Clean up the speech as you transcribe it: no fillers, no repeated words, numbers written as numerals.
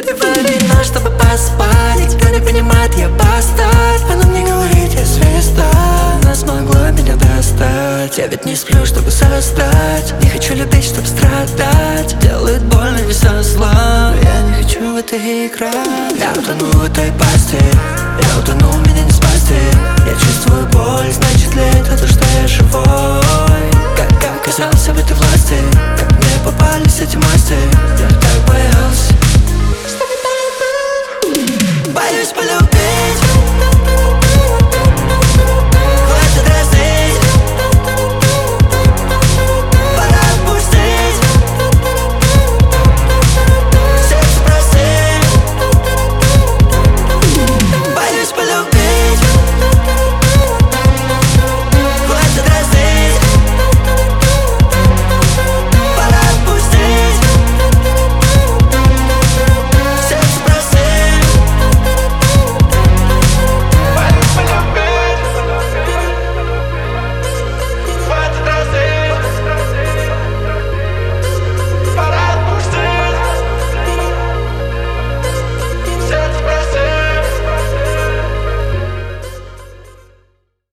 выпиваю вино, чтобы поспать. Никто не понимает, я бастард. Она мне говорит, я звезда. Она смогла меня достать. Я ведь не сплю, чтобы состать. Не хочу любить, чтобы страдать. Делает больно не со зла, но я не хочу в это играть. Я утону в этой пасти.